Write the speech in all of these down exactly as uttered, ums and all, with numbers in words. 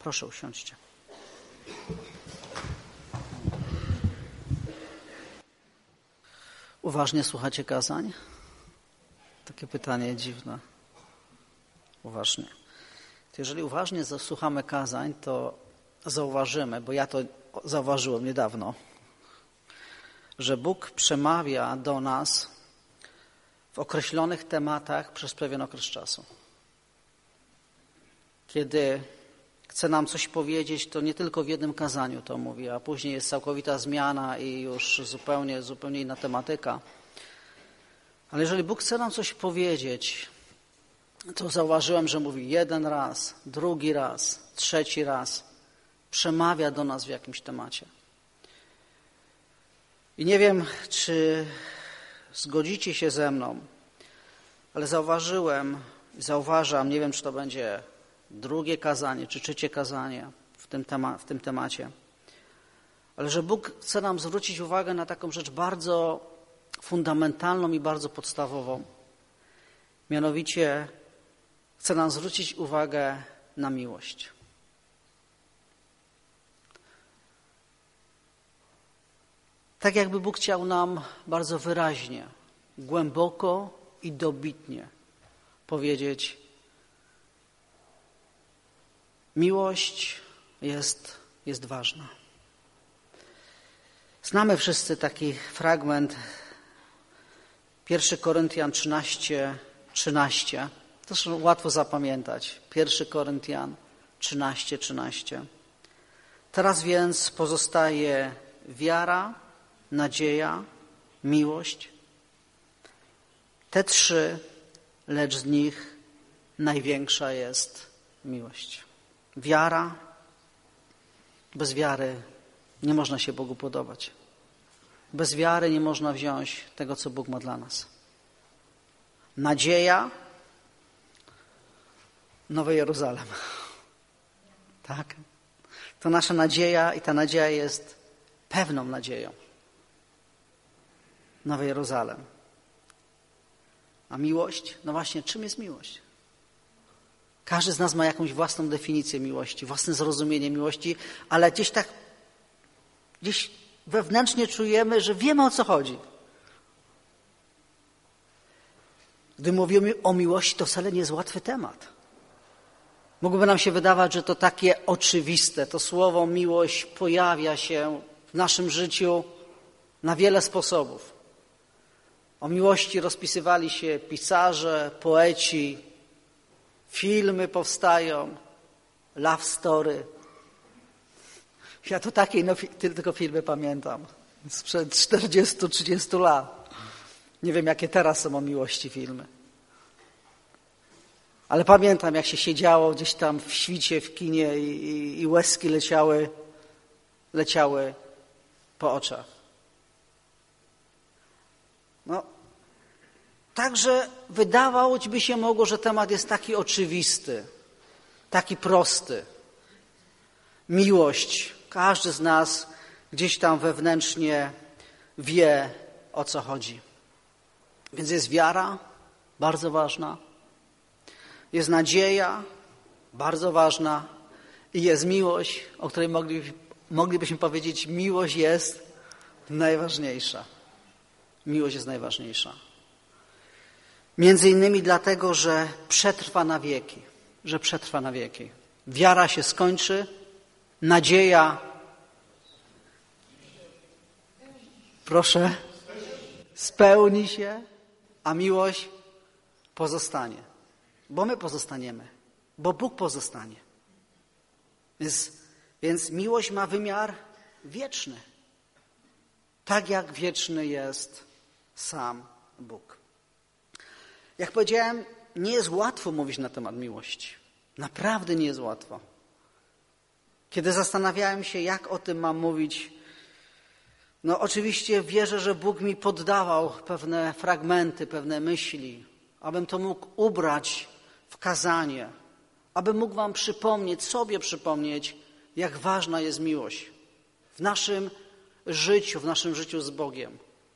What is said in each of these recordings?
Proszę, usiądźcie. Uważnie słuchacie kazań? Takie pytanie dziwne. Uważnie. Jeżeli uważnie słuchamy kazań, to zauważymy, bo ja to zauważyłem niedawno, że Bóg przemawia do nas w określonych tematach przez pewien okres czasu. Kiedy chce nam coś powiedzieć, to nie tylko w jednym kazaniu to mówi, a później jest całkowita zmiana i już zupełnie, zupełnie inna tematyka. Ale jeżeli Bóg chce nam coś powiedzieć, to zauważyłem, że mówi jeden raz, drugi raz, trzeci raz. Przemawia do nas w jakimś temacie. I nie wiem, czy zgodzicie się ze mną, ale zauważyłem, zauważam, nie wiem, czy to będzie drugie kazanie, czy trzecie kazanie w tym, tema, w tym temacie, ale że Bóg chce nam zwrócić uwagę na taką rzecz bardzo fundamentalną i bardzo podstawową. Mianowicie chce nam zwrócić uwagę na miłość. Tak jakby Bóg chciał nam bardzo wyraźnie, głęboko i dobitnie powiedzieć: miłość jest, jest ważna. Znamy wszyscy taki fragment pierwszy Koryntian trzynaście, trzynaście. To łatwo zapamiętać. pierwszy Koryntian trzynaście, trzynaście. Teraz więc pozostaje wiara, nadzieja, miłość. Te trzy, lecz z nich największa jest miłość. Wiara. Bez wiary nie można się Bogu podobać. Bez wiary nie można wziąć tego, co Bóg ma dla nas. Nadzieja. Nowy Jeruzalem. Tak? To nasza nadzieja i ta nadzieja jest pewną nadzieją. Nowy Jeruzalem. A miłość? No właśnie, czym jest miłość? Każdy z nas ma jakąś własną definicję miłości, własne zrozumienie miłości, ale gdzieś tak, gdzieś wewnętrznie czujemy, że wiemy, o co chodzi. Gdy mówimy o miłości, to wcale nie jest łatwy temat. Mogłoby nam się wydawać, że to takie oczywiste. To słowo miłość pojawia się w naszym życiu na wiele sposobów. O miłości rozpisywali się pisarze, poeci, filmy powstają, love story. Ja to takie no, tylko filmy pamiętam sprzed czterdziestu trzydziestu lat. Nie wiem, jakie teraz są o miłości filmy. Ale pamiętam, jak się siedziało gdzieś tam w świcie, w kinie i, i, i łezki leciały, leciały po oczach. No, także wydawało by się mogło, że temat jest taki oczywisty, taki prosty. Miłość. Każdy z nas gdzieś tam wewnętrznie wie, o co chodzi. Więc jest wiara, bardzo ważna. Jest nadzieja, bardzo ważna. I jest miłość, o której mogli, moglibyśmy powiedzieć, miłość jest najważniejsza. Miłość jest najważniejsza. Między innymi dlatego, że przetrwa na wieki. Że przetrwa na wieki. Wiara się skończy, nadzieja, proszę, spełni się, a miłość pozostanie. Bo my pozostaniemy, bo Bóg pozostanie. Więc, więc miłość ma wymiar wieczny. Tak jak wieczny jest sam Bóg. Jak powiedziałem, nie jest łatwo mówić na temat miłości. Naprawdę nie jest łatwo. Kiedy zastanawiałem się, jak o tym mam mówić, no oczywiście wierzę, że Bóg mi poddawał pewne fragmenty, pewne myśli, abym to mógł ubrać w kazanie, abym mógł wam przypomnieć, sobie przypomnieć, jak ważna jest miłość w naszym życiu, w naszym życiu z Bogiem.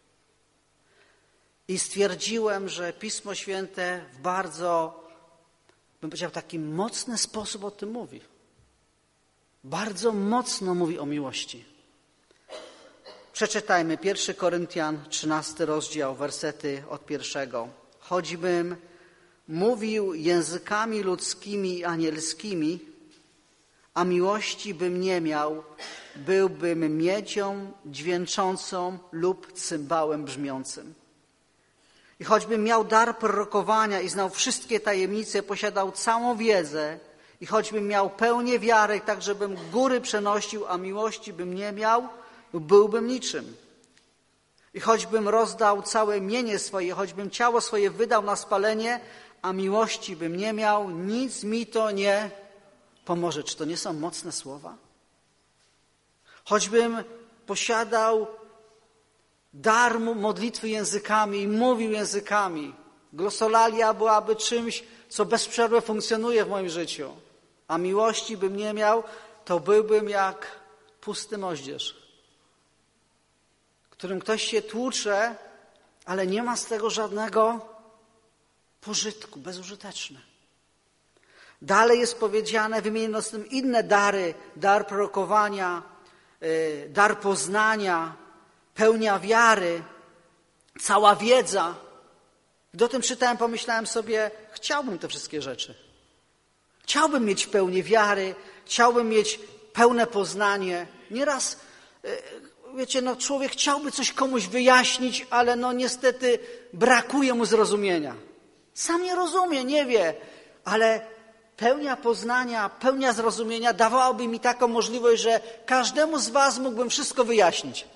I stwierdziłem, że Pismo Święte w bardzo, bym powiedział, taki mocny sposób o tym mówi. bardzo mocno mówi o miłości. Przeczytajmy pierwszy Koryntian, trzynasty rozdział, wersety od pierwszego. Choćbym mówił językami ludzkimi i anielskimi, a miłości bym nie miał, byłbym miedzią dźwięczącą lub cymbałem brzmiącym. I choćbym miał dar prorokowania i znał wszystkie tajemnice, posiadał całą wiedzę, i choćbym miał pełnię wiary, tak żebym góry przenosił, a miłości bym nie miał, byłbym niczym. I choćbym rozdał całe mienie swoje, choćbym ciało swoje wydał na spalenie, a miłości bym nie miał, nic mi to nie pomoże. Czy to nie są mocne słowa? Choćbym posiadał dar modlitwy językami i mówił językami, glosolalia byłaby czymś, co bez przerwy funkcjonuje w moim życiu, a miłości bym nie miał, to byłbym jak pusty moździerz, którym ktoś się tłucze, ale nie ma z tego żadnego pożytku, bezużyteczne. Dalej jest powiedziane, wymieniono z tym inne dary, dar prorokowania, yy, dar poznania, pełnia wiary, cała wiedza. Gdy o tym czytałem, pomyślałem sobie, chciałbym te wszystkie rzeczy. Chciałbym mieć pełnię wiary, chciałbym mieć pełne poznanie. Nieraz, wiecie, no człowiek chciałby coś komuś wyjaśnić, ale no niestety brakuje mu zrozumienia. Sam nie rozumie, nie wie, ale pełnia poznania, pełnia zrozumienia dawałaby mi taką możliwość, że każdemu z was mógłbym wszystko wyjaśnić.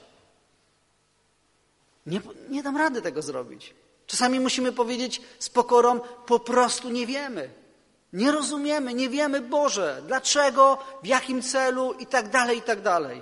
Nie, nie dam rady tego zrobić. Czasami musimy powiedzieć z pokorą, po prostu nie wiemy. Nie rozumiemy, nie wiemy, Boże, dlaczego, w jakim celu i tak dalej, i tak dalej.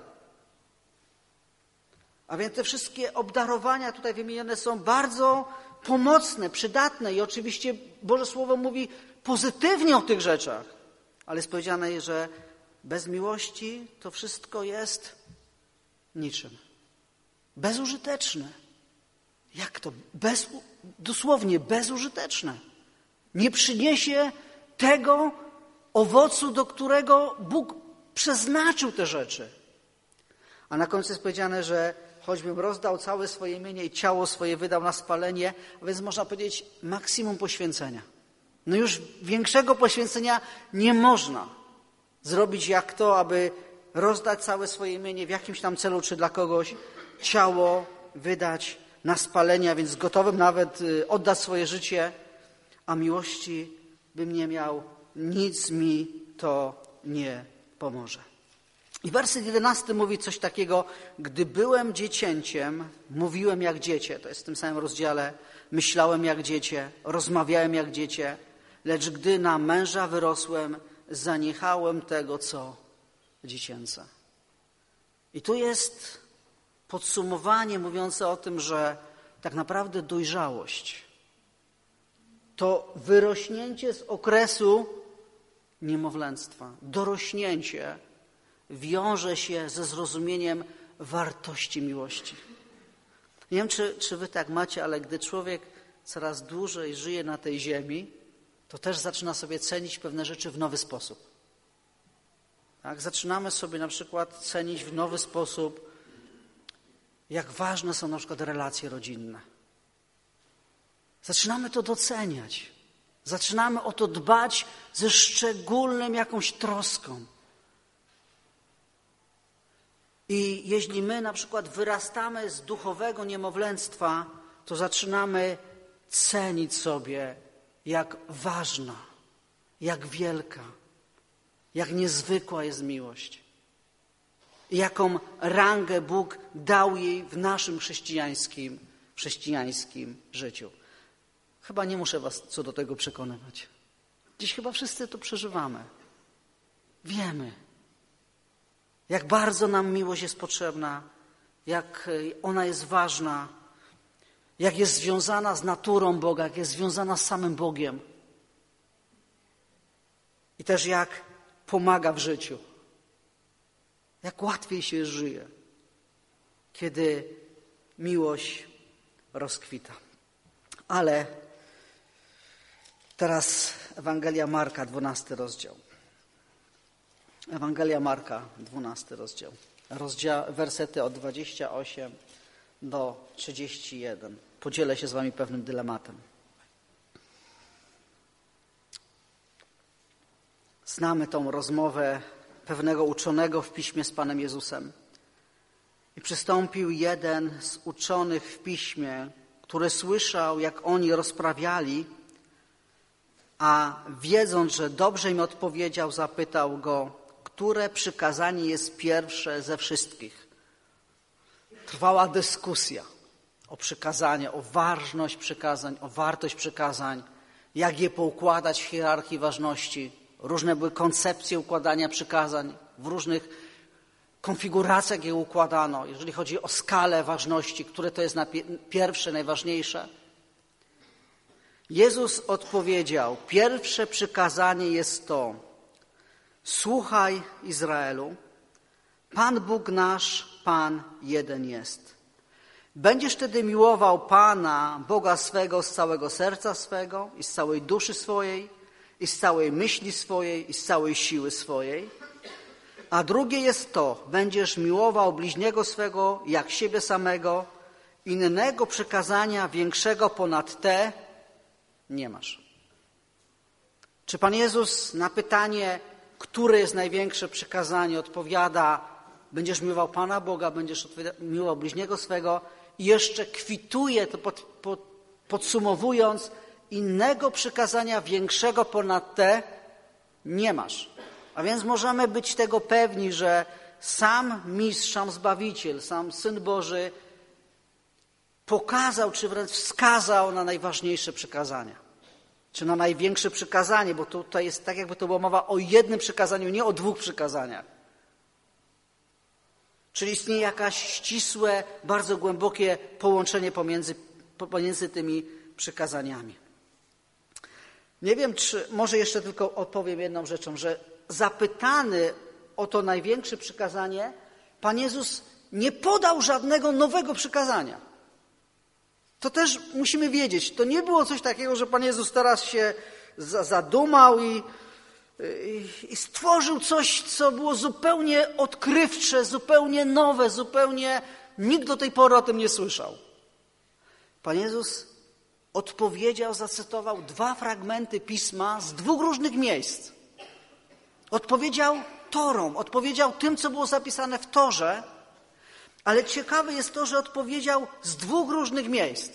A więc te wszystkie obdarowania tutaj wymienione są bardzo pomocne, przydatne i oczywiście Boże Słowo mówi pozytywnie o tych rzeczach. Ale jest powiedziane, że bez miłości to wszystko jest niczym. Bezużyteczne. Jak to? Bez, dosłownie bezużyteczne. Nie przyniesie tego owocu, do którego Bóg przeznaczył te rzeczy. A na końcu jest powiedziane, że choćbym rozdał całe swoje mienie i ciało swoje wydał na spalenie, a więc można powiedzieć maksimum poświęcenia. No już większego poświęcenia nie można zrobić jak to, aby rozdać całe swoje mienie w jakimś tam celu czy dla kogoś, ciało wydać na spalenie, a więc gotowym nawet oddać swoje życie, a miłości bym nie miał, nic mi to nie pomoże. I werset jedenasty mówi coś takiego, gdy byłem dziecięciem, mówiłem jak dziecię, to jest w tym samym rozdziale, myślałem jak dziecię, rozmawiałem jak dziecię, lecz gdy na męża wyrosłem, zaniechałem tego, co dziecięce. I tu jest podsumowanie mówiące o tym, że tak naprawdę dojrzałość to wyrośnięcie z okresu niemowlęctwa. Dorośnięcie wiąże się ze zrozumieniem wartości miłości. Nie wiem, czy, czy wy tak macie, ale gdy człowiek coraz dłużej żyje na tej ziemi, to też zaczyna sobie cenić pewne rzeczy w nowy sposób. Tak? Zaczynamy sobie na przykład cenić w nowy sposób, jak ważne są na przykład relacje rodzinne. Zaczynamy to doceniać. Zaczynamy o to dbać ze szczególną jakąś troską. I jeśli my na przykład wyrastamy z duchowego niemowlęctwa, to zaczynamy cenić sobie, jak ważna, jak wielka, jak niezwykła jest miłość. I jaką rangę Bóg dał jej w naszym chrześcijańskim, chrześcijańskim życiu. Chyba nie muszę was co do tego przekonywać. Dziś chyba wszyscy to przeżywamy. Wiemy, jak bardzo nam miłość jest potrzebna, jak ona jest ważna, jak jest związana z naturą Boga, jak jest związana z samym Bogiem. I też jak pomaga w życiu. Jak łatwiej się żyje, kiedy miłość rozkwita. Ale teraz Ewangelia Marka, dwunasty rozdział. Ewangelia Marka, dwunasty rozdział. rozdział. Wersety od dwudziestego ósmego do trzydziestego pierwszego. Podzielę się z wami pewnym dylematem. Znamy tą rozmowę pewnego uczonego w Piśmie z Panem Jezusem. I przystąpił jeden z uczonych w Piśmie, który słyszał, jak oni rozprawiali, a wiedząc, że dobrze im odpowiedział, zapytał go, które przykazanie jest pierwsze ze wszystkich. Trwała dyskusja o przykazanie, o ważność przykazań, o wartość przykazań, jak je poukładać w hierarchii ważności. Różne były koncepcje układania przykazań, w różnych konfiguracjach je układano, jeżeli chodzi o skalę ważności, które to jest na pierwsze, najważniejsze. Jezus odpowiedział, pierwsze przykazanie jest to, słuchaj Izraelu, Pan Bóg nasz, Pan jeden jest. Będziesz wtedy miłował Pana, Boga swego z całego serca swego i z całej duszy swojej i z całej myśli swojej i z całej siły swojej. A drugie jest to, będziesz miłował bliźniego swego jak siebie samego, innego przykazania większego ponad te nie masz. Czy Pan Jezus na pytanie, które jest największe przykazanie, odpowiada, będziesz miłował Pana Boga, będziesz miłował bliźniego swego i jeszcze kwituje to pod, pod, podsumowując, innego przykazania większego ponad te nie masz. A więc możemy być tego pewni, że sam Mistrz, sam Zbawiciel, sam Syn Boży pokazał, czy wręcz wskazał na najważniejsze przykazania. Czy na największe przykazanie, bo tutaj jest tak, jakby to była mowa o jednym przykazaniu, nie o dwóch przykazaniach. Czyli istnieje jakieś ścisłe, bardzo głębokie połączenie pomiędzy, pomiędzy tymi przykazaniami. Nie wiem, czy może jeszcze tylko odpowiem jedną rzeczą, że zapytany o to największe przykazanie, Pan Jezus nie podał żadnego nowego przykazania. To też musimy wiedzieć. To nie było coś takiego, że Pan Jezus teraz się zadumał i, i, i stworzył coś, co było zupełnie odkrywcze, zupełnie nowe, zupełnie nikt do tej pory o tym nie słyszał. Pan Jezus odpowiedział, zacytował dwa fragmenty Pisma z dwóch różnych miejsc. Odpowiedział Torą, odpowiedział tym, co było zapisane w Torze, ale ciekawe jest to, że odpowiedział z dwóch różnych miejsc.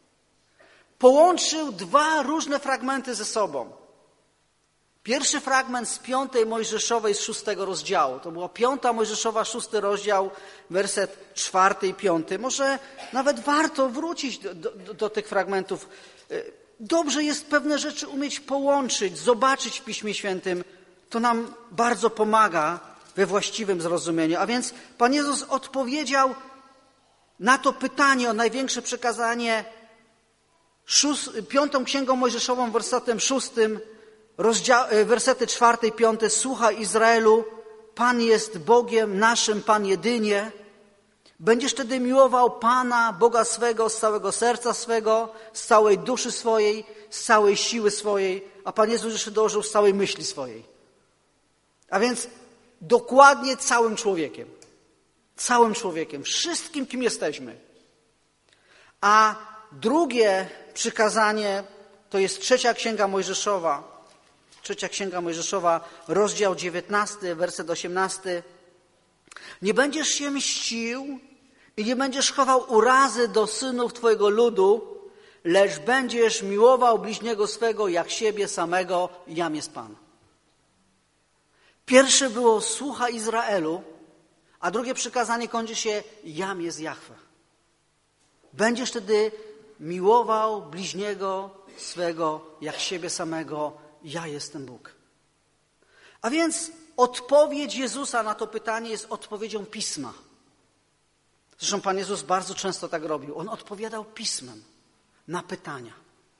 Połączył dwa różne fragmenty ze sobą. Pierwszy fragment z piątej Mojżeszowej z szóstego rozdziału. To była piąta Mojżeszowa, szósty rozdział, werset czwarty i piąty. Może nawet warto wrócić do, do, do tych fragmentów. Dobrze jest pewne rzeczy umieć połączyć, zobaczyć w Piśmie Świętym. To nam bardzo pomaga we właściwym zrozumieniu. A więc Pan Jezus odpowiedział na to pytanie o największe przekazanie szóst, piątą Księgą Mojżeszową, wersetem szóstym, rozdział, wersety czwarty i piąty. Słuchaj Izraelu, Pan jest Bogiem naszym, Pan jedynie. Będziesz wtedy miłował Pana, Boga swego z całego serca swego, z całej duszy swojej, z całej siły swojej, a Pan Jezus jeszcze dołożył z całej myśli swojej. A więc dokładnie całym człowiekiem. Całym człowiekiem. Wszystkim, kim jesteśmy. A drugie przykazanie to jest trzecia Księga Mojżeszowa. Trzecia Księga Mojżeszowa, rozdział dziewiętnasty, werset osiemnasty. Nie będziesz się mścił i nie będziesz chował urazy do synów Twojego ludu, lecz będziesz miłował bliźniego swego jak siebie samego, jam jest Pan. Pierwsze było słuchaj Izraelu, a drugie przykazanie kończy się jam jest Jahwe. Będziesz wtedy miłował bliźniego swego jak siebie samego, ja jestem Bóg. A więc odpowiedź Jezusa na to pytanie jest odpowiedzią Pisma. Zresztą Pan Jezus bardzo często tak robił. On odpowiadał Pismem na pytania.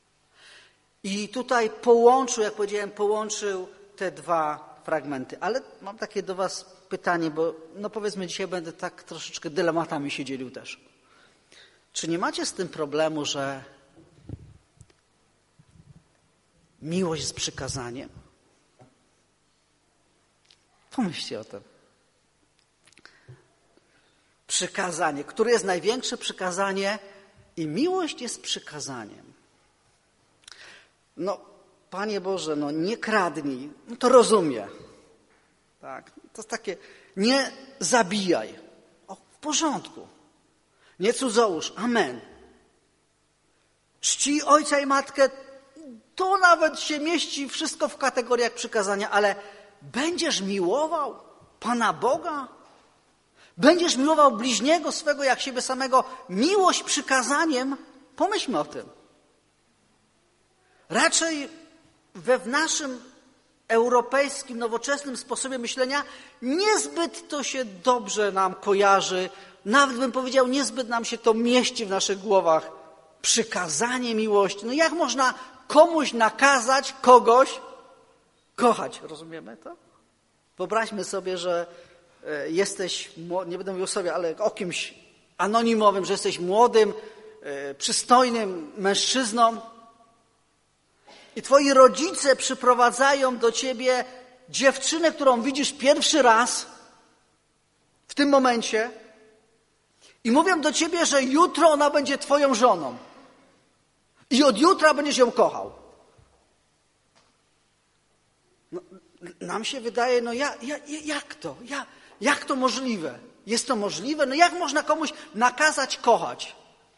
I tutaj połączył, jak powiedziałem, połączył te dwa fragmenty. Ale mam takie do was pytanie, bo no powiedzmy dzisiaj będę tak troszeczkę dylematami się dzielił też. Czy nie macie z tym problemu, że miłość jest przykazaniem? Pomyślcie o tym. Przykazanie. Które jest największe przykazanie? I miłość jest przykazaniem. No, Panie Boże, no nie kradnij. No to rozumiem. Tak, to jest takie, nie zabijaj. O, w porządku. Nie cudzołóż. Amen. Czci ojca i matkę. To nawet się mieści wszystko w kategoriach przykazania, ale będziesz miłował Pana Boga? Będziesz miłował bliźniego swego jak siebie samego? Miłość przykazaniem? Pomyślmy o tym. Raczej we w naszym europejskim, nowoczesnym sposobie myślenia niezbyt to się dobrze nam kojarzy. Nawet bym powiedział, niezbyt nam się to mieści w naszych głowach. Przykazanie miłości. No jak można komuś nakazać kogoś kochać? Rozumiemy to? Wyobraźmy sobie, że jesteś, nie będę mówił o sobie, ale o kimś anonimowym, że jesteś młodym, przystojnym mężczyzną i twoi rodzice przyprowadzają do ciebie dziewczynę, którą widzisz pierwszy raz w tym momencie i mówią do ciebie, że jutro ona będzie twoją żoną i od jutra będziesz ją kochał. No, nam się wydaje, no ja, ja, jak to? Ja, jak to możliwe? Jest to możliwe? No jak można komuś nakazać kochać?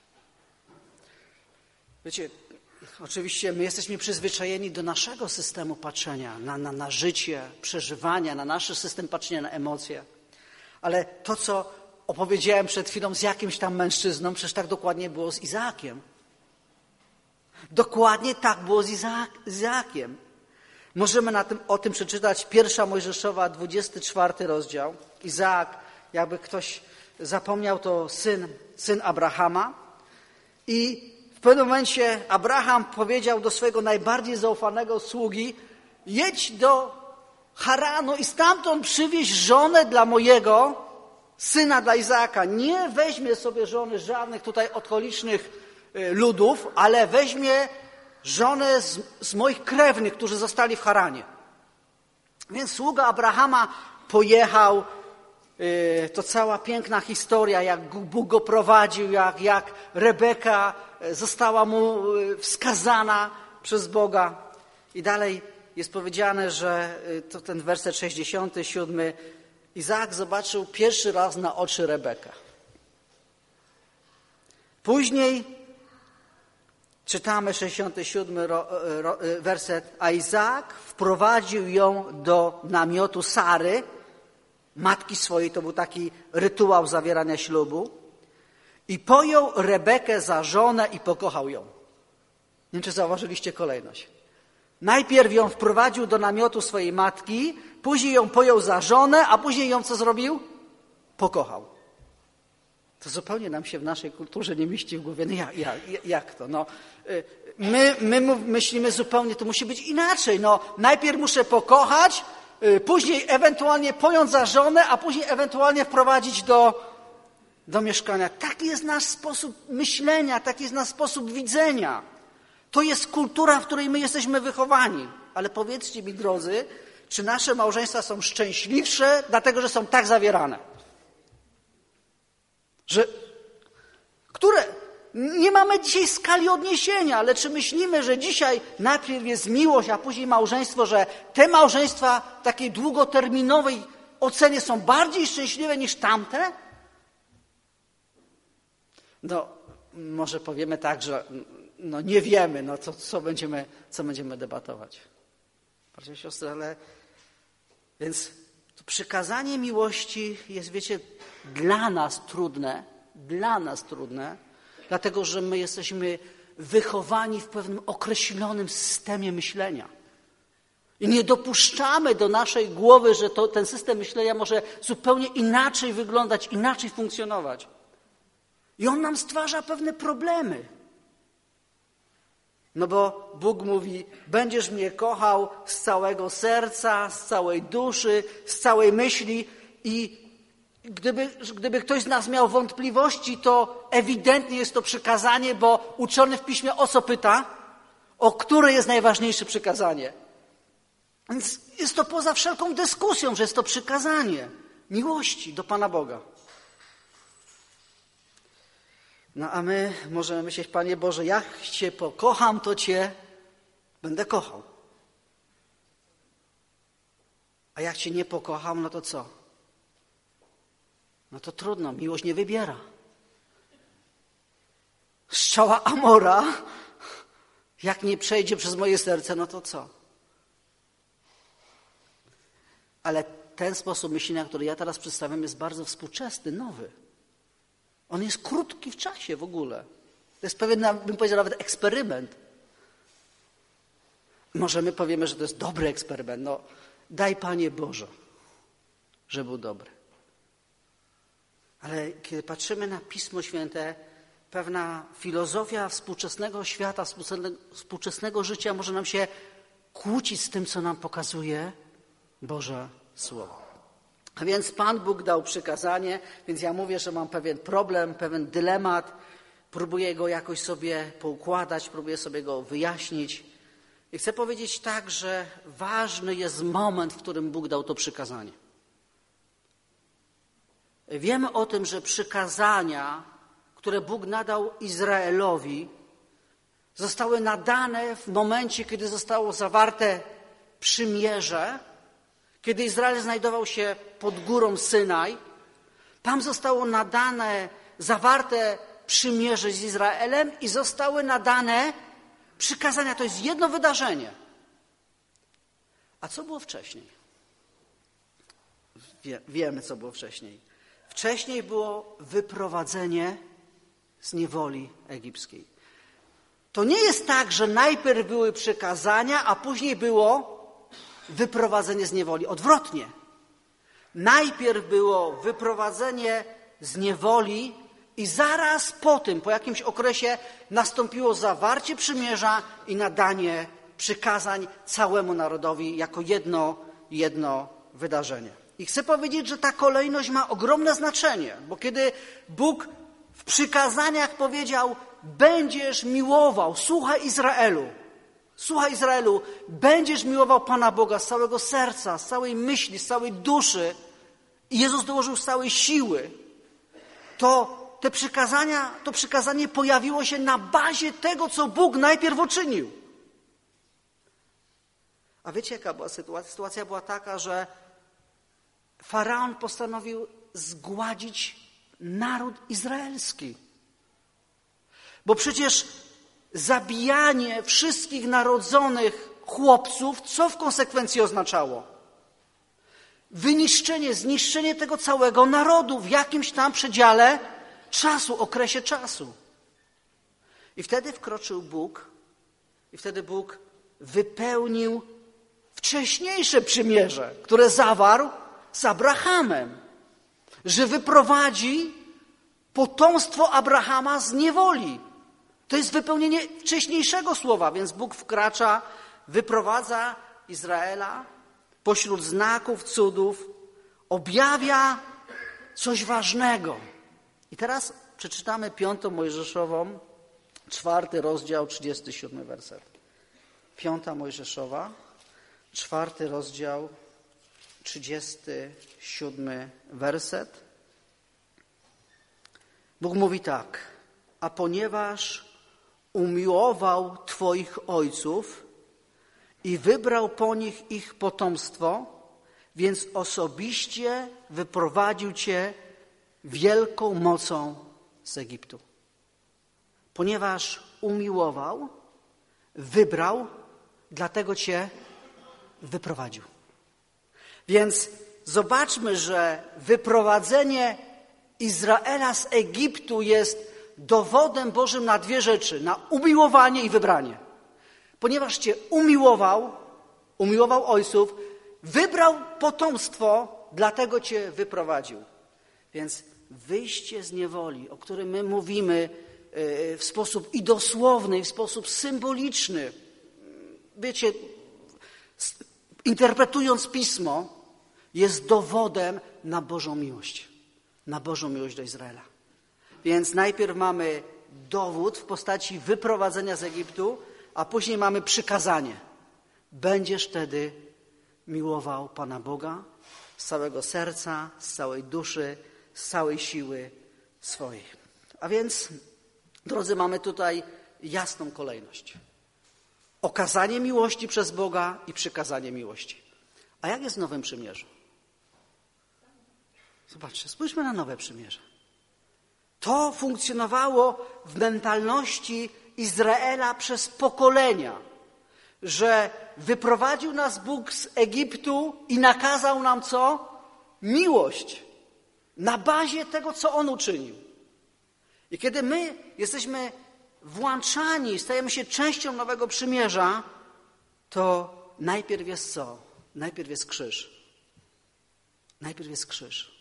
Wiecie, oczywiście my jesteśmy przyzwyczajeni do naszego systemu patrzenia na, na, na życie, przeżywania, na nasz system patrzenia na emocje. Ale to, co opowiedziałem przed chwilą z jakimś tam mężczyzną, przecież tak dokładnie było z Izaakiem. Dokładnie tak było z Izaak, Izaakiem. Możemy na tym, o tym przeczytać pierwsza Mojżeszowa, dwudziesty czwarty rozdział. Izaak, jakby ktoś zapomniał, to syn, syn Abrahama. I w pewnym momencie Abraham powiedział do swojego najbardziej zaufanego sługi: jedź do Haranu i stamtąd przywieź żonę dla mojego syna, dla Izaaka. Nie weźmie sobie żony żadnych tutaj okolicznych ludów, ale weźmie żonę z, z moich krewnych, którzy zostali w Haranie. Więc sługa Abrahama pojechał. Yy, to cała piękna historia, jak Bóg go prowadził, jak, jak Rebeka została mu wskazana przez Boga. I dalej jest powiedziane, że to ten werset sześćdziesiąty siódmy. Izaak zobaczył pierwszy raz na oczy Rebekę. Później czytamy sześćdziesiąty siódmy ro, ro, werset. A Izaak wprowadził ją do namiotu Sary, matki swojej. To był taki rytuał zawierania ślubu. I pojął Rebekę za żonę i pokochał ją. Nie wiem, czy zauważyliście kolejność. Najpierw ją wprowadził do namiotu swojej matki, później ją pojął za żonę, a później ją co zrobił? Pokochał. To zupełnie nam się w naszej kulturze nie mieści w głowie. No jak, jak, jak to? No, my, my myślimy zupełnie, to musi być inaczej. No, najpierw muszę pokochać, później ewentualnie pojąć za żonę, a później ewentualnie wprowadzić do, do mieszkania. Taki jest nasz sposób myślenia, taki jest nasz sposób widzenia. To jest kultura, w której my jesteśmy wychowani. Ale powiedzcie mi, drodzy, czy nasze małżeństwa są szczęśliwsze, dlatego że są tak zawierane? Że, które nie mamy dzisiaj skali odniesienia, ale czy myślimy, że dzisiaj najpierw jest miłość, a później małżeństwo, że te małżeństwa w takiej długoterminowej ocenie są bardziej szczęśliwe niż tamte? No, może powiemy tak, że no nie wiemy, no to co będziemy, co będziemy debatować. Bracia i siostry, ale więc to przykazanie miłości jest, wiecie, dla nas trudne, dla nas trudne, dlatego że my jesteśmy wychowani w pewnym określonym systemie myślenia. I nie dopuszczamy do naszej głowy, że to, ten system myślenia może zupełnie inaczej wyglądać, inaczej funkcjonować. I on nam stwarza pewne problemy. No bo Bóg mówi, będziesz mnie kochał z całego serca, z całej duszy, z całej myśli. I gdyby, gdyby ktoś z nas miał wątpliwości, to ewidentnie jest to przykazanie, bo uczony w piśmie o co pyta? O które jest najważniejsze przykazanie? Więc jest to poza wszelką dyskusją, że jest to przykazanie miłości do Pana Boga. No a my możemy myśleć, Panie Boże, jak Cię pokocham, to Cię będę kochał. A jak Cię nie pokocham, no to co? No to trudno, miłość nie wybiera. Strzała Amora, jak nie przejdzie przez moje serce, no to co? Ale ten sposób myślenia, który ja teraz przedstawiam, jest bardzo współczesny, nowy. On jest krótki w czasie w ogóle. To jest pewien, bym powiedział, nawet eksperyment. Może my powiemy, że to jest dobry eksperyment. No, daj Panie Boże, że był dobry. Ale kiedy patrzymy na Pismo Święte, pewna filozofia współczesnego świata, współczesnego życia może nam się kłócić z tym, co nam pokazuje Boże Słowo. A więc Pan Bóg dał przykazanie, więc ja mówię, że mam pewien problem, pewien dylemat, próbuję go jakoś sobie poukładać, próbuję sobie go wyjaśnić. I chcę powiedzieć tak, że ważny jest moment, w którym Bóg dał to przykazanie. Wiemy o tym, że przykazania, które Bóg nadał Izraelowi, zostały nadane w momencie, kiedy zostało zawarte przymierze, kiedy Izrael znajdował się pod górą Synaj. Tam zostało nadane, zawarte przymierze z Izraelem i zostały nadane przykazania. To jest jedno wydarzenie. A co było wcześniej? Wie, wiemy, co było wcześniej. Wcześniej było wyprowadzenie z niewoli egipskiej. To nie jest tak, że najpierw były przykazania, a później było wyprowadzenie z niewoli. Odwrotnie. Najpierw było wyprowadzenie z niewoli i zaraz po tym, po jakimś okresie, nastąpiło zawarcie przymierza i nadanie przykazań całemu narodowi jako jedno, jedno wydarzenie. I chcę powiedzieć, że ta kolejność ma ogromne znaczenie, bo kiedy Bóg w przykazaniach powiedział: będziesz miłował, słuchaj Izraelu, słuchaj Izraelu, będziesz miłował Pana Boga z całego serca, z całej myśli, z całej duszy, i Jezus dołożył z całej siły, to te przykazania, to przykazanie pojawiło się na bazie tego, co Bóg najpierw uczynił. A wiecie, jaka była sytuacja? Sytuacja była taka, że Faraon postanowił zgładzić naród izraelski. Bo przecież zabijanie wszystkich narodzonych chłopców, co w konsekwencji oznaczało? Wyniszczenie, zniszczenie tego całego narodu w jakimś tam przedziale czasu, okresie czasu. I wtedy wkroczył Bóg i wtedy Bóg wypełnił wcześniejsze przymierze, które zawarł z Abrahamem, że wyprowadzi potomstwo Abrahama z niewoli. To jest wypełnienie wcześniejszego słowa, więc Bóg wkracza, wyprowadza Izraela pośród znaków, cudów, objawia coś ważnego. I teraz przeczytamy piątą Mojżeszową, czwarty rozdział, trzydziesty siódmy werset. Piąta Mojżeszowa, czwarty rozdział, trzydziesty siódmy werset. Bóg mówi tak: a ponieważ umiłował Twoich ojców i wybrał po nich ich potomstwo, więc osobiście wyprowadził Cię wielką mocą z Egiptu. Ponieważ umiłował, wybrał, dlatego Cię wyprowadził. Więc zobaczmy, że wyprowadzenie Izraela z Egiptu jest dowodem Bożym na dwie rzeczy: na umiłowanie i wybranie. Ponieważ Cię umiłował, umiłował ojców, wybrał potomstwo, dlatego Cię wyprowadził. Więc wyjście z niewoli, o którym my mówimy w sposób i dosłowny, i w sposób symboliczny, wiecie, interpretując Pismo, jest dowodem na Bożą miłość. Na Bożą miłość do Izraela. Więc najpierw mamy dowód w postaci wyprowadzenia z Egiptu, a później mamy przykazanie. Będziesz wtedy miłował Pana Boga z całego serca, z całej duszy, z całej siły swojej. A więc, drodzy, mamy tutaj jasną kolejność. Okazanie miłości przez Boga i przykazanie miłości. A jak jest w Nowym Przymierzu? Zobaczcie, spójrzmy na Nowe Przymierze. To funkcjonowało w mentalności Izraela przez pokolenia, że wyprowadził nas Bóg z Egiptu i nakazał nam co? Miłość. Na bazie tego, co On uczynił. I kiedy my jesteśmy włączani, stajemy się częścią Nowego Przymierza, to najpierw jest co? Najpierw jest krzyż. Najpierw jest krzyż.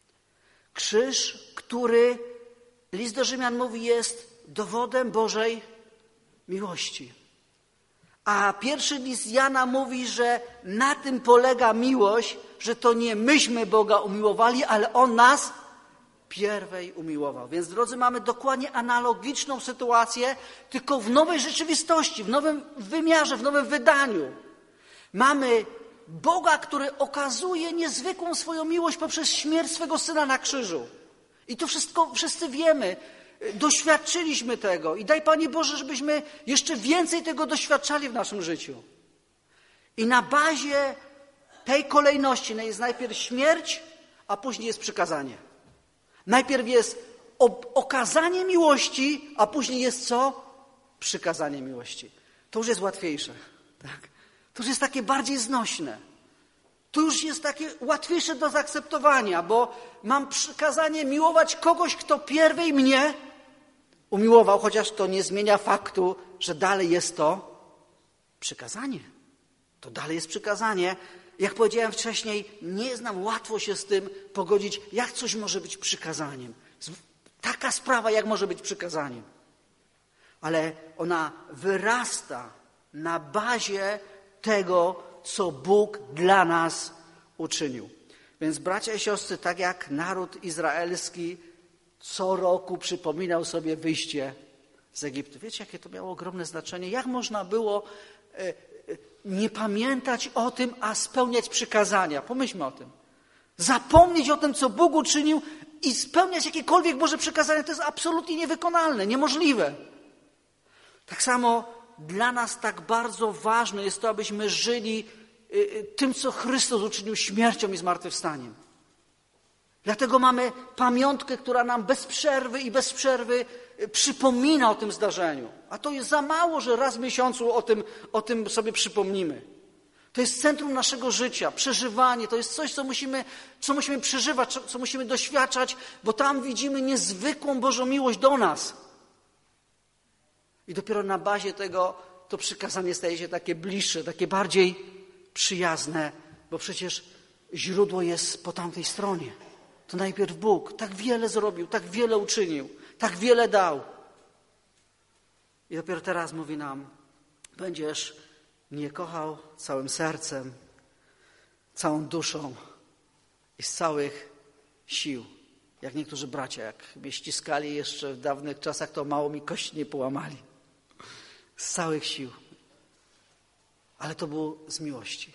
Krzyż, który, list do Rzymian mówi, jest dowodem Bożej miłości. A pierwszy list Jana mówi, że na tym polega miłość, że to nie myśmy Boga umiłowali, ale On nas pierwej umiłował. Więc, drodzy, mamy dokładnie analogiczną sytuację, tylko w nowej rzeczywistości, w nowym wymiarze, w nowym wydaniu. Mamy Boga, który okazuje niezwykłą swoją miłość poprzez śmierć swego Syna na krzyżu. I to wszystko wszyscy wiemy. Doświadczyliśmy tego. I daj, Panie Boże, żebyśmy jeszcze więcej tego doświadczali w naszym życiu. I na bazie tej kolejności jest najpierw śmierć, a później jest przykazanie. Najpierw jest okazanie miłości, a później jest co? Przykazanie miłości. To już jest łatwiejsze. Tak? To już jest takie bardziej znośne. To już jest takie łatwiejsze do zaakceptowania, bo mam przykazanie miłować kogoś, kto pierwej mnie umiłował, chociaż to nie zmienia faktu, że dalej jest to przykazanie. To dalej jest przykazanie. Jak powiedziałem wcześniej, nie jest nam łatwo się z tym pogodzić, jak coś może być przykazaniem. Taka sprawa, jak może być przykazaniem. Ale ona wyrasta na bazie tego, co Bóg dla nas uczynił. Więc bracia i siostry, tak jak naród izraelski co roku przypominał sobie wyjście z Egiptu. Wiecie, jakie to miało ogromne znaczenie? Jak można było nie pamiętać o tym, a spełniać przykazania? Pomyślmy o tym. Zapomnieć o tym, co Bóg uczynił i spełniać jakiekolwiek Boże przykazania, to jest absolutnie niewykonalne, niemożliwe. Tak samo dla nas tak bardzo ważne jest to, abyśmy żyli tym, co Chrystus uczynił śmiercią i zmartwychwstaniem. Dlatego mamy pamiątkę, która nam bez przerwy i bez przerwy przypomina o tym zdarzeniu. A to jest za mało, że raz w miesiącu o tym, o tym sobie przypomnimy. To jest centrum naszego życia, przeżywanie. To jest coś, co musimy, co musimy przeżywać, co, co musimy doświadczać, bo tam widzimy niezwykłą Bożą miłość do nas. I dopiero na bazie tego to przykazanie staje się takie bliższe, takie bardziej przyjazne, bo przecież źródło jest po tamtej stronie. To najpierw Bóg tak wiele zrobił, tak wiele uczynił, tak wiele dał. I dopiero teraz mówi nam, będziesz mnie kochał całym sercem, całą duszą i z całych sił. Jak niektórzy bracia, jak mnie ściskali jeszcze w dawnych czasach, to mało mi kości nie połamali. Z całych sił. Ale to było z miłości.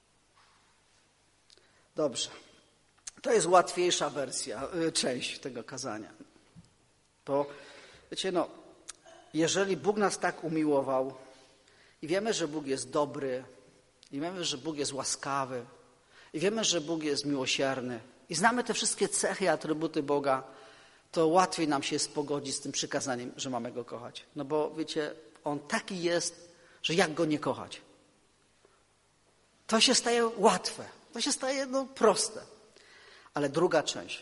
Dobrze. To jest łatwiejsza wersja, część tego kazania. Bo wiecie, no, jeżeli Bóg nas tak umiłował i wiemy, że Bóg jest dobry, i wiemy, że Bóg jest łaskawy, i wiemy, że Bóg jest miłosierny, i znamy te wszystkie cechy, atrybuty Boga, to łatwiej nam się jest pogodzić z tym przykazaniem, że mamy Go kochać. No bo wiecie, On taki jest, że jak Go nie kochać? To się staje łatwe, to się staje no, proste. Ale druga część.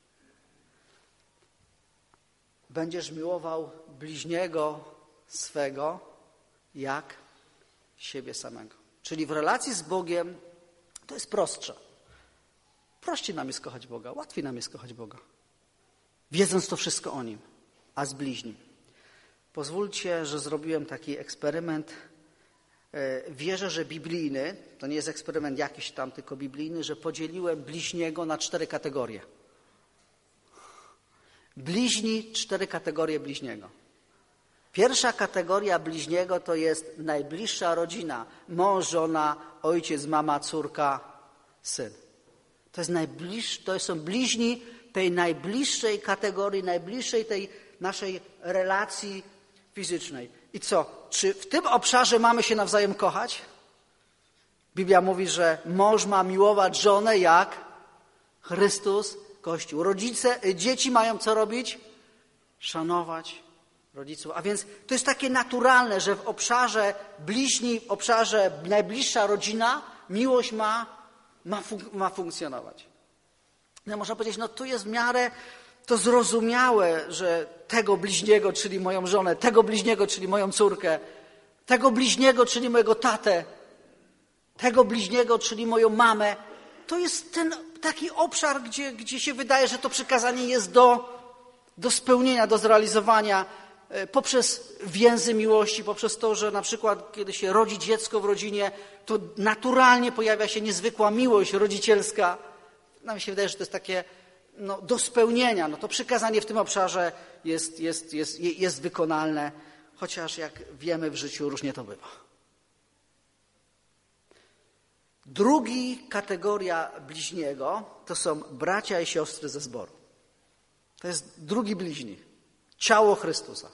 Będziesz miłował bliźniego swego jak siebie samego. Czyli w relacji z Bogiem to jest prostsze. Prościej nam jest kochać Boga, łatwiej nam jest kochać Boga. Wiedząc to wszystko o Nim, a z bliźnim. Pozwólcie, że zrobiłem taki eksperyment. Wierzę, że biblijny, to nie jest eksperyment jakiś tam, tylko biblijny, że podzieliłem bliźniego na cztery kategorie. Bliźni, cztery kategorie bliźniego. Pierwsza kategoria bliźniego to jest najbliższa rodzina. Mąż, żona, ojciec, mama, córka, syn. To, jest najbliż, to są bliźni tej najbliższej kategorii, najbliższej tej naszej relacji fizycznej. I co? Czy w tym obszarze mamy się nawzajem kochać? Biblia mówi, że mąż ma miłować żonę jak Chrystus, Kościół. Rodzice, dzieci mają co robić? Szanować rodziców. A więc to jest takie naturalne, że w obszarze bliźni, w obszarze najbliższa rodzina, miłość ma, ma, fun- ma funkcjonować. No można powiedzieć, no tu jest w miarę to zrozumiałe, że tego bliźniego, czyli moją żonę, tego bliźniego, czyli moją córkę, tego bliźniego, czyli mojego tatę, tego bliźniego, czyli moją mamę, to jest ten taki obszar, gdzie, gdzie się wydaje, że to przykazanie jest do, do spełnienia, do zrealizowania poprzez więzy miłości, poprzez to, że na przykład kiedy się rodzi dziecko w rodzinie, to naturalnie pojawia się niezwykła miłość rodzicielska. Nam się wydaje, że to jest takie no, do spełnienia. No, to przykazanie w tym obszarze jest, jest, jest, jest wykonalne, chociaż jak wiemy w życiu różnie to bywa. Drugi kategoria bliźniego to są bracia i siostry ze zboru. To jest drugi bliźni. Ciało Chrystusa.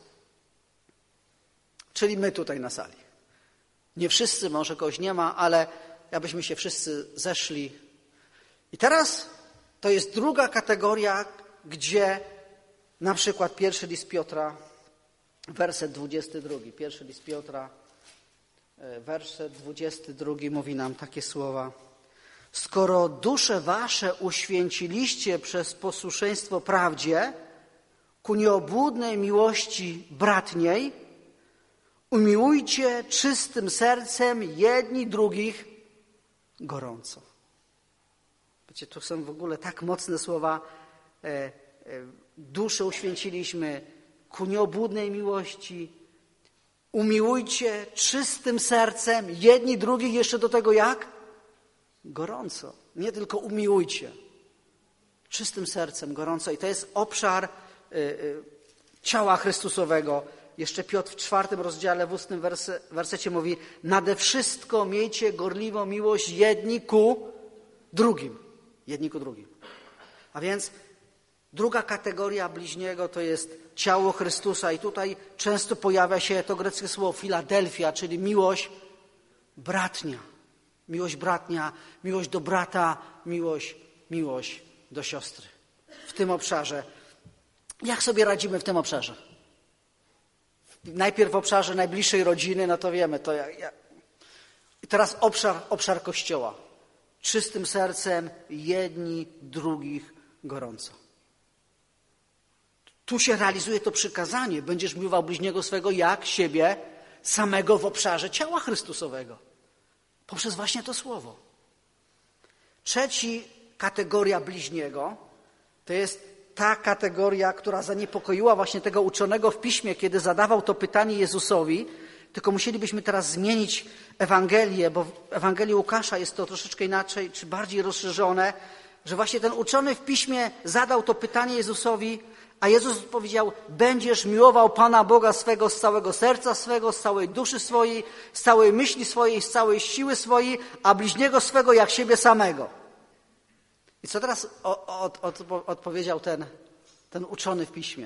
Czyli my tutaj na sali. Nie wszyscy, może kogoś nie ma, ale abyśmy się wszyscy zeszli. I teraz to jest druga kategoria, gdzie na przykład pierwszy list Piotra, werset dwudziesty drugi. Pierwszy list Piotra, werset dwudziesty drugi mówi nam takie słowa. Skoro dusze wasze uświęciliście przez posłuszeństwo prawdzie, ku nieobłudnej miłości bratniej, umiłujcie czystym sercem jedni drugich gorąco. Wiecie, to są w ogóle tak mocne słowa. E, e, duszę uświęciliśmy ku nieobłudnej miłości. Umiłujcie czystym sercem jedni drugich, jeszcze do tego jak? Gorąco. Nie tylko umiłujcie. Czystym sercem, gorąco. I to jest obszar y, y, ciała Chrystusowego. Jeszcze Piotr w czwartym rozdziale, w ósmym werse, wersecie mówi: nade wszystko miejcie gorliwą miłość jedni ku drugim. Jedni ku drugim. A więc druga kategoria bliźniego to jest ciało Chrystusa. I tutaj często pojawia się to greckie słowo Filadelfia, czyli miłość bratnia. Miłość bratnia, miłość do brata, miłość, miłość do siostry. W tym obszarze. Jak sobie radzimy w tym obszarze? Najpierw w obszarze najbliższej rodziny, no to wiemy. To ja, ja. I teraz obszar, obszar Kościoła. Czystym sercem jedni drugich gorąco. Tu się realizuje to przykazanie. Będziesz miłował bliźniego swego jak siebie samego w obszarze ciała Chrystusowego. Poprzez właśnie to słowo. Trzeci kategoria bliźniego to jest ta kategoria, która zaniepokoiła właśnie tego uczonego w Piśmie, kiedy zadawał to pytanie Jezusowi. Tylko musielibyśmy teraz zmienić Ewangelię, bo w Ewangelii Łukasza jest to troszeczkę inaczej, czy bardziej rozszerzone, że właśnie ten uczony w Piśmie zadał to pytanie Jezusowi, a Jezus odpowiedział: będziesz miłował Pana Boga swego z całego serca swego, z całej duszy swojej, z całej myśli swojej, z całej siły swojej, a bliźniego swego jak siebie samego. I co teraz od, od, odpowiedział ten, ten uczony w Piśmie?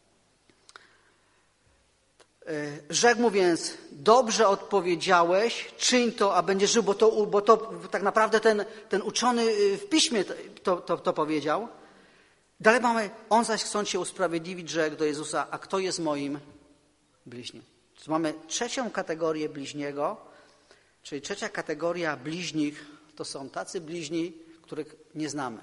Rzekł mu więc: dobrze odpowiedziałeś, czyń to, a będziesz żył, bo to, bo to tak naprawdę ten, ten uczony w Piśmie to, to, to powiedział. Dalej mamy: on zaś, chcąc się usprawiedliwić, rzekł do Jezusa: a kto jest moim bliźnim? Czyli mamy trzecią kategorię bliźniego, czyli trzecia kategoria bliźnich to są tacy bliźni, których nie znamy.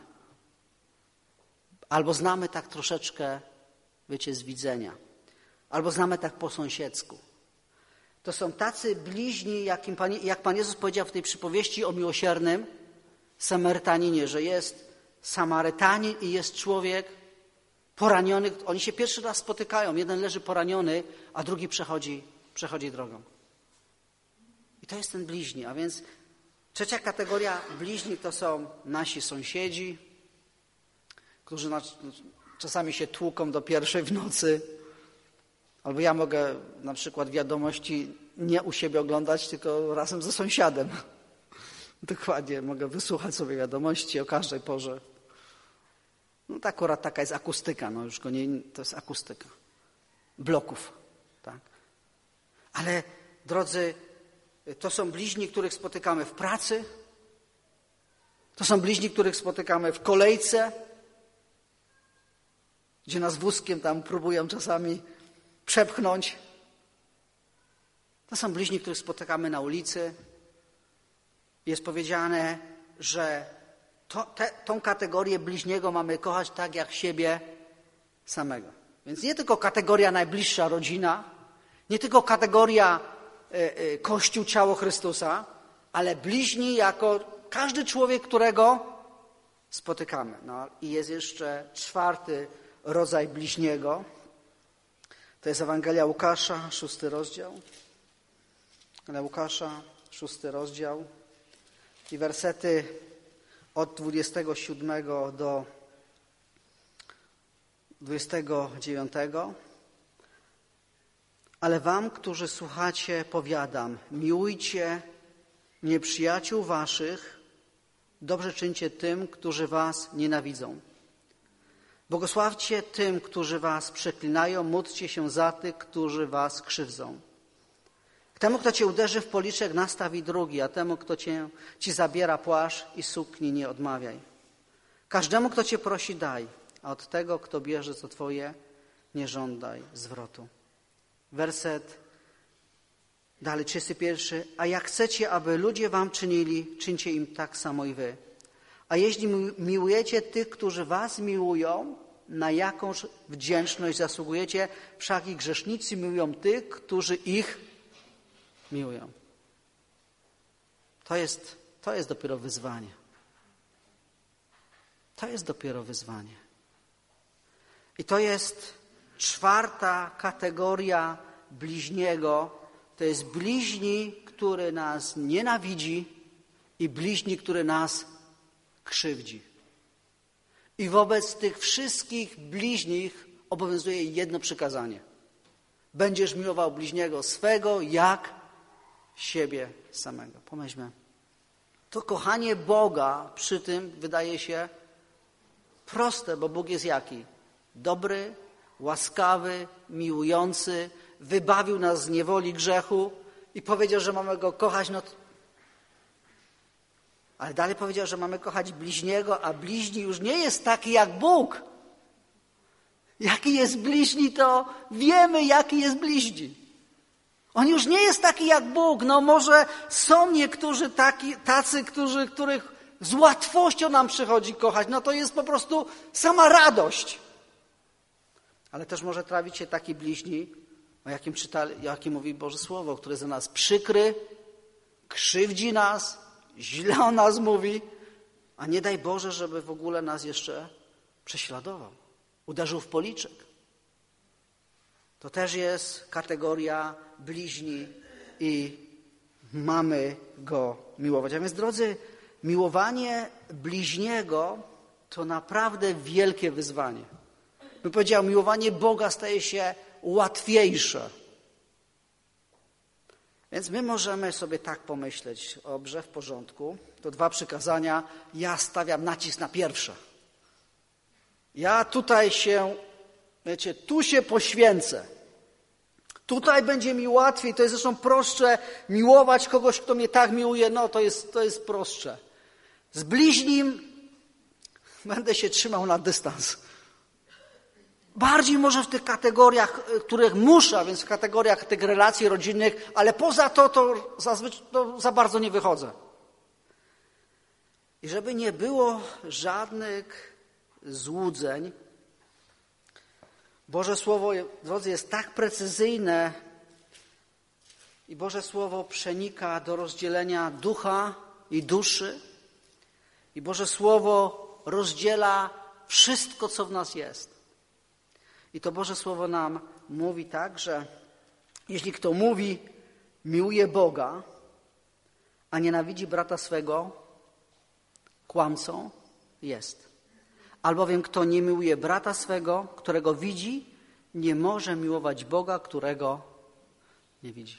Albo znamy tak troszeczkę, wiecie, z widzenia. Albo znamy tak po sąsiedzku. To są tacy bliźni, jakim Pan, jak Pan Jezus powiedział w tej przypowieści o miłosiernym Samarytaninie, że jest Samarytanin i jest człowiek poraniony. Oni się pierwszy raz spotykają. Jeden leży poraniony, a drugi przechodzi, przechodzi drogą. I to jest ten bliźni. A więc trzecia kategoria bliźni to są nasi sąsiedzi, którzy czasami się tłuką do pierwszej w nocy, Albo ja mogę na przykład wiadomości nie u siebie oglądać, tylko razem ze sąsiadem. Dokładnie, mogę wysłuchać sobie wiadomości o każdej porze. No to akurat taka jest akustyka, no już go nie, to jest akustyka bloków, tak. Ale drodzy, to są bliźni, których spotykamy w pracy, to są bliźni, których spotykamy w kolejce, gdzie nas wózkiem tam próbują czasami przepchnąć. To są bliźni, których spotykamy na ulicy. Jest powiedziane, że to, te, tą kategorię bliźniego mamy kochać tak jak siebie samego. Więc nie tylko kategoria najbliższa rodzina, nie tylko kategoria y, y, Kościół, ciało Chrystusa, ale bliźni jako każdy człowiek, którego spotykamy. No i jest jeszcze czwarty rodzaj bliźniego. To jest Ewangelia Łukasza, szósty rozdział. Ewangelia Łukasza, szósty rozdział. I wersety od dwudziestego siódmego do dwudziestego dziewiątego. Ale wam, którzy słuchacie, powiadam, miłujcie nieprzyjaciół waszych, dobrze czyńcie tym, którzy was nienawidzą. Błogosławcie tym, którzy was przeklinają, módlcie się za tych, którzy was krzywdzą. Temu, kto cię uderzy w policzek, nastaw i drugi, a temu, kto cię, ci zabiera płaszcz i sukni, nie odmawiaj. Każdemu, kto cię prosi, daj, a od tego, kto bierze co twoje, nie żądaj zwrotu. Werset dalej, trzydziesty pierwszy. A jak chcecie, aby ludzie wam czynili, czyńcie im tak samo i wy. A jeśli miłujecie tych, którzy was miłują, na jakąż wdzięczność zasługujecie? Wszak i grzesznicy miłują tych, którzy ich miłują. To jest, to jest dopiero wyzwanie. To jest dopiero wyzwanie. I to jest czwarta kategoria bliźniego. To jest bliźni, który nas nienawidzi i bliźni, który nas krzywdzi. I wobec tych wszystkich bliźnich obowiązuje jedno przykazanie. Będziesz miłował bliźniego swego jak siebie samego. Pomyślmy. To kochanie Boga przy tym wydaje się proste, bo Bóg jest jaki? Dobry, łaskawy, miłujący, wybawił nas z niewoli grzechu i powiedział, że mamy Go kochać. No to... Ale dalej powiedział, że mamy kochać bliźniego, a bliźni już nie jest taki jak Bóg. Jaki jest bliźni, to wiemy, jaki jest bliźni. On już nie jest taki jak Bóg. No może są niektórzy taki, tacy, którzy, których z łatwością nam przychodzi kochać. No to jest po prostu sama radość. Ale też może trawić się taki bliźni, o jakim czytali, jakim mówi Boże Słowo, który za nas przykry, krzywdzi nas, źle o nas mówi, a nie daj Boże, żeby w ogóle nas jeszcze prześladował. Uderzył w policzek. To też jest kategoria bliźni i mamy go miłować. A więc, drodzy, miłowanie bliźniego to naprawdę wielkie wyzwanie. Bym powiedział, miłowanie Boga staje się łatwiejsze. Więc my możemy sobie tak pomyśleć, dobrze, w porządku, to dwa przykazania, ja stawiam nacisk na pierwsze. Ja tutaj się, wiecie, tu się poświęcę. Tutaj będzie mi łatwiej, to jest zresztą prostsze, miłować kogoś, kto mnie tak miłuje, no to jest, to jest prostsze. Z bliźnim będę się trzymał na dystans. Bardziej może w tych kategoriach, których muszę, a więc w kategoriach tych relacji rodzinnych, ale poza to, to zazwyczaj to za bardzo nie wychodzę. I żeby nie było żadnych złudzeń, Boże Słowo, drodzy, jest tak precyzyjne i Boże Słowo przenika do rozdzielenia ducha i duszy i Boże Słowo rozdziela wszystko, co w nas jest. I to Boże Słowo nam mówi tak, że jeśli kto mówi, miłuje Boga, a nienawidzi brata swego, kłamcą jest. Albowiem kto nie miłuje brata swego, którego widzi, nie może miłować Boga, którego nie widzi.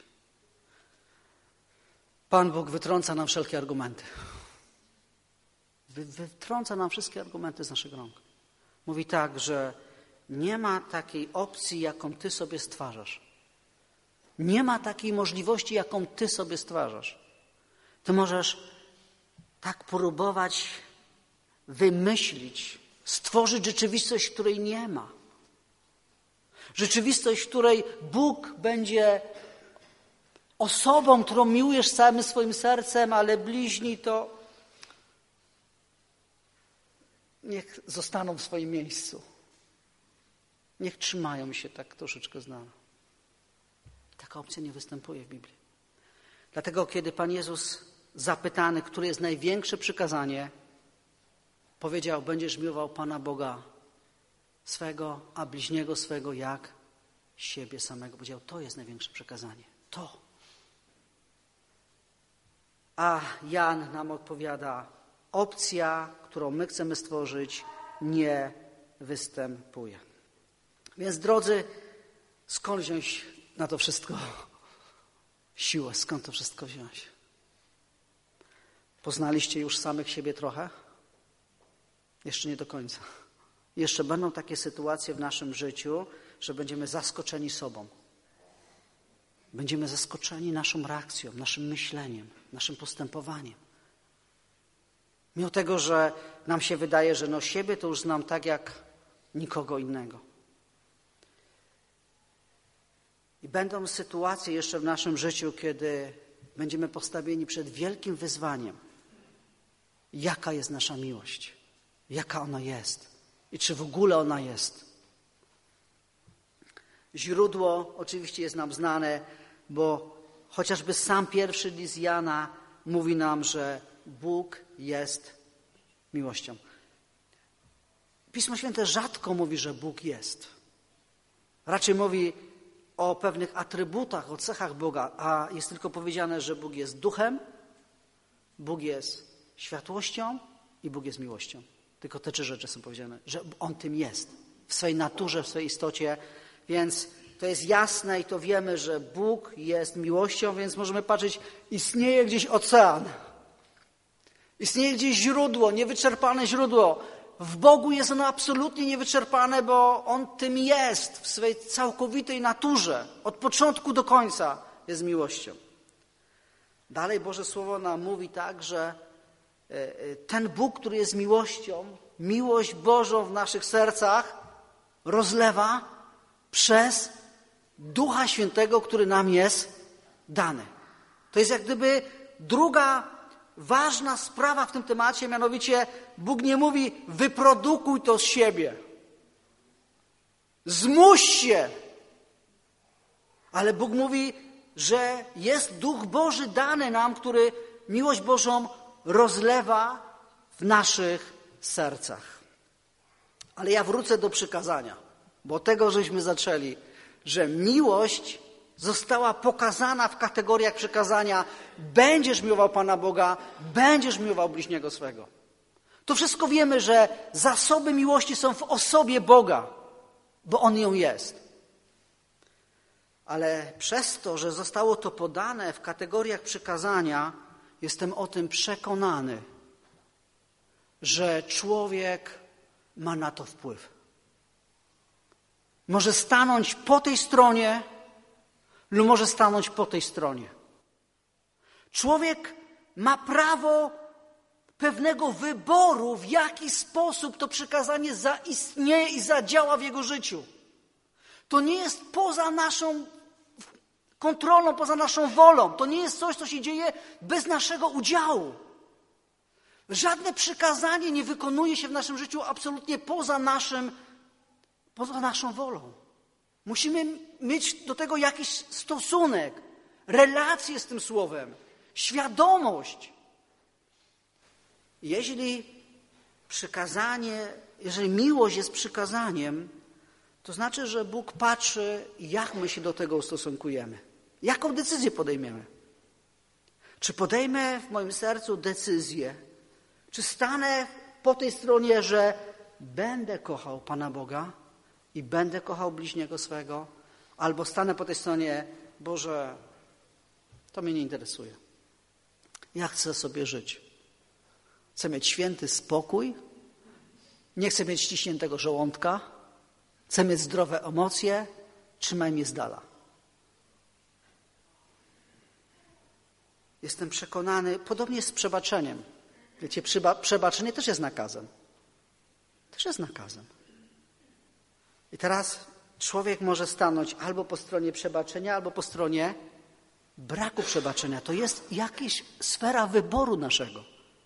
Pan Bóg wytrąca nam wszelkie argumenty. Wy, wytrąca nam wszystkie argumenty z naszych rąk. Mówi tak, że nie ma takiej opcji, jaką ty sobie stwarzasz. Nie ma takiej możliwości, jaką ty sobie stwarzasz. Ty możesz tak próbować wymyślić, stworzyć rzeczywistość, której nie ma. Rzeczywistość, w której Bóg będzie osobą, którą miłujesz całym swoim sercem, ale bliźni to niech zostaną w swoim miejscu. Niech trzymają się tak troszeczkę z nami. Taka opcja nie występuje w Biblii. Dlatego, kiedy Pan Jezus zapytany, które jest największe przykazanie, powiedział, będziesz miłował Pana Boga swego, a bliźniego swego jak siebie samego. Powiedział, to jest największe przykazanie. To. A Jan nam odpowiada, opcja, którą my chcemy stworzyć, nie występuje. Więc drodzy, skąd wziąć na to wszystko siłę? Skąd to wszystko wziąć? Poznaliście już samych siebie trochę? Jeszcze nie do końca. Jeszcze będą takie sytuacje w naszym życiu, że będziemy zaskoczeni sobą. Będziemy zaskoczeni naszą reakcją, naszym myśleniem, naszym postępowaniem. Mimo tego, że nam się wydaje, że no siebie to już znam tak jak nikogo innego. I będą sytuacje jeszcze w naszym życiu, kiedy będziemy postawieni przed wielkim wyzwaniem. Jaka jest nasza miłość? Jaka ona jest? I czy w ogóle ona jest? Źródło oczywiście jest nam znane, bo chociażby sam pierwszy list Jana mówi nam, że Bóg jest miłością. Pismo Święte rzadko mówi, że Bóg jest. Raczej mówi o pewnych atrybutach, o cechach Boga, a jest tylko powiedziane, że Bóg jest duchem, Bóg jest światłością i Bóg jest miłością. Tylko te trzy rzeczy są powiedziane, że On tym jest, w swojej naturze, w swojej istocie, więc to jest jasne i to wiemy, że Bóg jest miłością, więc możemy patrzeć, istnieje gdzieś ocean, istnieje gdzieś źródło, niewyczerpane źródło. W Bogu jest ono absolutnie niewyczerpane, bo On tym jest w swojej całkowitej naturze. Od początku do końca jest miłością. Dalej Boże Słowo nam mówi tak, że ten Bóg, który jest miłością, miłość Bożą w naszych sercach rozlewa przez Ducha Świętego, który nam jest dany. To jest jak gdyby druga ważna sprawa w tym temacie, mianowicie Bóg nie mówi wyprodukuj to z siebie. Zmuś się. Ale Bóg mówi, że jest Duch Boży dany nam, który miłość Bożą rozlewa w naszych sercach. Ale ja wrócę do przykazania, bo tego żeśmy zaczęli, że miłość została pokazana w kategoriach przykazania. Będziesz miłował Pana Boga, będziesz miłował bliźniego swego. To wszystko wiemy, że zasoby miłości są w osobie Boga, bo On ją jest. Ale przez to, że zostało to podane w kategoriach przykazania, jestem o tym przekonany, że człowiek ma na to wpływ. Może stanąć po tej stronie lub może stanąć po tej stronie. Człowiek ma prawo pewnego wyboru, w jaki sposób to przykazanie zaistnieje i zadziała w jego życiu. To nie jest poza naszą kontrolą, poza naszą wolą. To nie jest coś, co się dzieje bez naszego udziału. Żadne przykazanie nie wykonuje się w naszym życiu absolutnie poza naszym, poza naszą wolą. Musimy mieć do tego jakiś stosunek, relację z tym słowem, świadomość. Jeśli przykazanie, jeżeli miłość jest przykazaniem, to znaczy, że Bóg patrzy, jak my się do tego ustosunkujemy. Jaką decyzję podejmiemy? Czy podejmę w moim sercu decyzję, czy stanę po tej stronie, że będę kochał Pana Boga i będę kochał bliźniego swego, albo stanę po tej stronie, Boże, to mnie nie interesuje. Ja chcę sobie żyć. Chcę mieć święty spokój, nie chcę mieć ściśniętego żołądka, chcę mieć zdrowe emocje, trzymaj mnie z dala. Jestem przekonany, podobnie jest z przebaczeniem. Wiecie, przebaczenie też jest nakazem. Też jest nakazem. I teraz człowiek może stanąć albo po stronie przebaczenia, albo po stronie braku przebaczenia. To jest jakaś sfera wyboru naszego.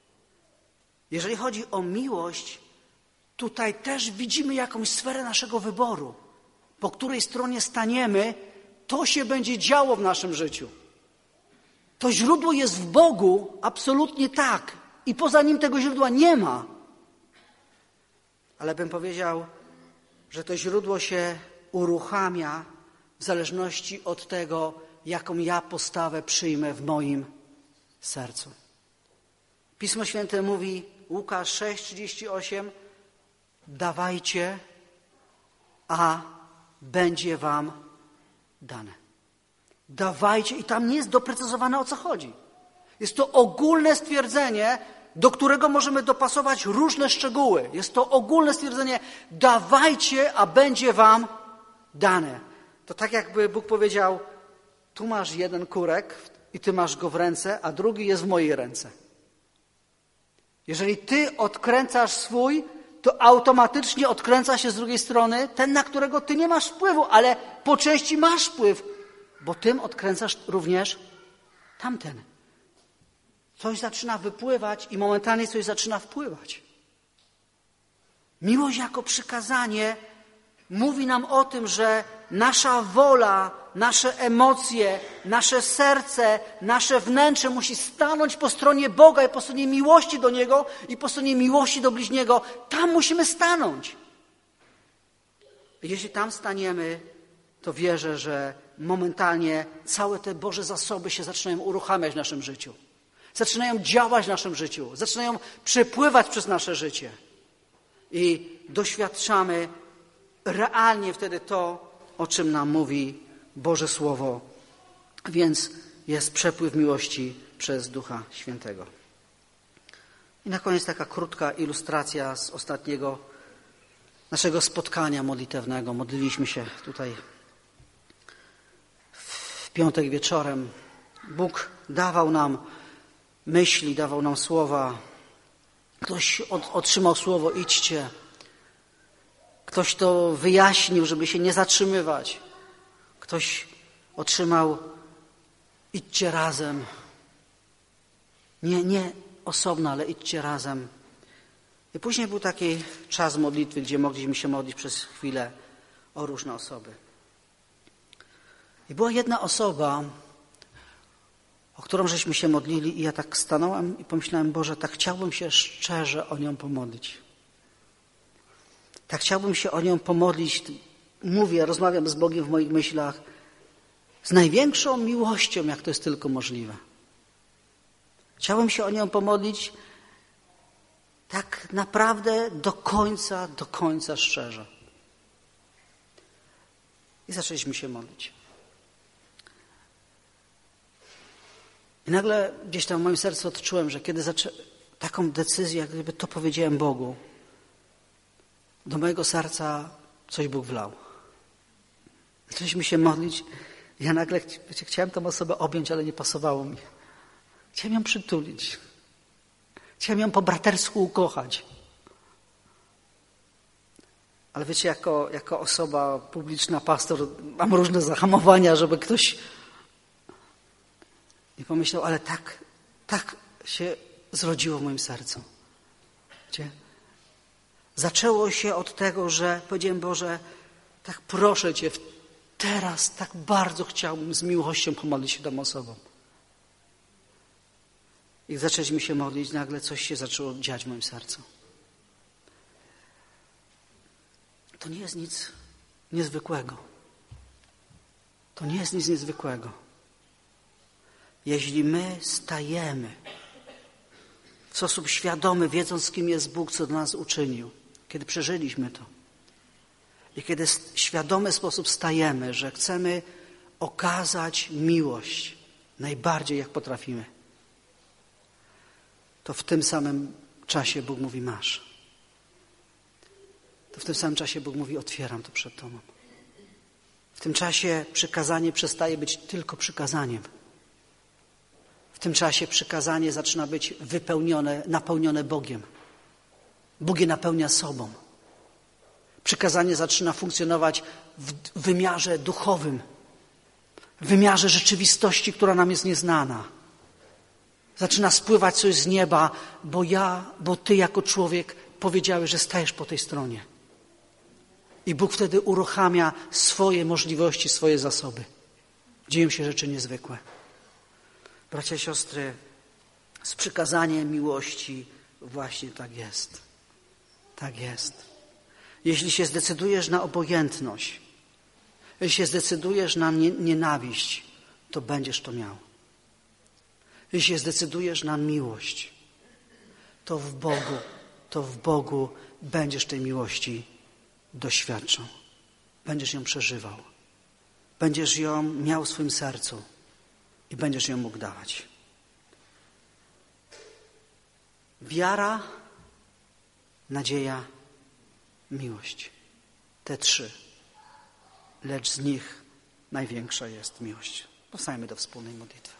Jeżeli chodzi o miłość, tutaj też widzimy jakąś sferę naszego wyboru. Po której stronie staniemy, to się będzie działo w naszym życiu. To źródło jest w Bogu, absolutnie tak. I poza nim tego źródła nie ma. Ale bym powiedział, że to źródło się uruchamia w zależności od tego, jaką ja postawę przyjmę w moim sercu. Pismo Święte mówi, Łukasz sześć trzydzieści osiem, dawajcie, a będzie wam dane. Dawajcie i tam nie jest doprecyzowane, o co chodzi. Jest to ogólne stwierdzenie, do którego możemy dopasować różne szczegóły. Jest to ogólne stwierdzenie, dawajcie, a będzie wam dane. To tak jakby Bóg powiedział, tu masz jeden kurek i ty masz go w ręce, a drugi jest w mojej ręce. Jeżeli ty odkręcasz swój, to automatycznie odkręca się z drugiej strony ten, na którego ty nie masz wpływu, ale po części masz wpływ, bo tym odkręcasz również tamten. Coś zaczyna wypływać i momentalnie coś zaczyna wpływać. Miłość jako przykazanie mówi nam o tym, że nasza wola, nasze emocje, nasze serce, nasze wnętrze musi stanąć po stronie Boga i po stronie miłości do Niego i po stronie miłości do bliźniego. Tam musimy stanąć. Jeśli tam staniemy, to wierzę, że momentalnie całe te Boże zasoby się zaczynają uruchamiać w naszym życiu. Zaczynają działać w naszym życiu. Zaczynają przepływać przez nasze życie. I doświadczamy realnie wtedy to, o czym nam mówi Boże Słowo. Więc jest przepływ miłości przez Ducha Świętego. I na koniec taka krótka ilustracja z ostatniego naszego spotkania modlitewnego. Modliliśmy się tutaj w piątek wieczorem. Bóg dawał nam myśli, dawał nam słowa. Ktoś od, otrzymał słowo idźcie. Ktoś to wyjaśnił, żeby się nie zatrzymywać. Ktoś otrzymał idźcie razem. Nie, nie osobno, ale idźcie razem. I później był taki czas modlitwy, gdzie mogliśmy się modlić przez chwilę o różne osoby. I była jedna osoba, o którą żeśmy się modlili i ja tak stanąłem i pomyślałem, Boże, tak chciałbym się szczerze o nią pomodlić. Tak chciałbym się o nią pomodlić. Mówię, rozmawiam z Bogiem w moich myślach z największą miłością, jak to jest tylko możliwe. Chciałbym się o nią pomodlić tak naprawdę do końca, do końca szczerze. I zaczęliśmy się modlić. I nagle gdzieś tam w moim sercu odczułem, że kiedy zaczę... taką decyzję, jak gdyby to powiedziałem Bogu, do mojego serca coś Bóg wlał. Zaczęliśmy się modlić. Ja nagle wiecie, chciałem tę osobę objąć, ale nie pasowało mi. Chciałem ją przytulić. Chciałem ją po bratersku ukochać. Ale wiecie, jako, jako osoba publiczna, pastor, mam różne zahamowania, żeby ktoś nie pomyślał, ale tak, tak się zrodziło w moim sercu. Wiecie? Zaczęło się od tego, że powiedziałem, Boże, tak proszę Cię, teraz tak bardzo chciałbym z miłością pomodlić się tą osobą. I zaczęliśmy się modlić, nagle coś się zaczęło dziać w moim sercu. To nie jest nic niezwykłego. To nie jest nic niezwykłego. Jeśli my stajemy w sposób świadomy, wiedząc, kim jest Bóg, co do nas uczynił, kiedy przeżyliśmy to. i kiedy w świadomy sposób stajemy, że chcemy okazać miłość najbardziej jak potrafimy, to w tym samym czasie Bóg mówi masz. To w tym samym czasie Bóg mówi otwieram to przed Tobą. W tym czasie przykazanie przestaje być tylko przykazaniem. W tym czasie przykazanie zaczyna być wypełnione, napełnione Bogiem. Bóg je napełnia sobą. Przykazanie zaczyna funkcjonować w wymiarze duchowym, w wymiarze rzeczywistości, która nam jest nieznana. Zaczyna spływać coś z nieba, bo ja, bo Ty jako człowiek powiedziałeś, że stajesz po tej stronie. I Bóg wtedy uruchamia swoje możliwości, swoje zasoby. Dzieją się rzeczy niezwykłe. Bracia i siostry, z przykazaniem miłości właśnie tak jest. Tak jest. Jeśli się zdecydujesz na obojętność, jeśli się zdecydujesz na nienawiść, to będziesz to miał. Jeśli się zdecydujesz na miłość, to w Bogu, to w Bogu będziesz tej miłości doświadczał. Będziesz ją przeżywał. Będziesz ją miał w swoim sercu i będziesz ją mógł dawać. Wiara, nadzieja, miłość. Te trzy. Lecz z nich największa jest miłość. Powstajmy do wspólnej modlitwy.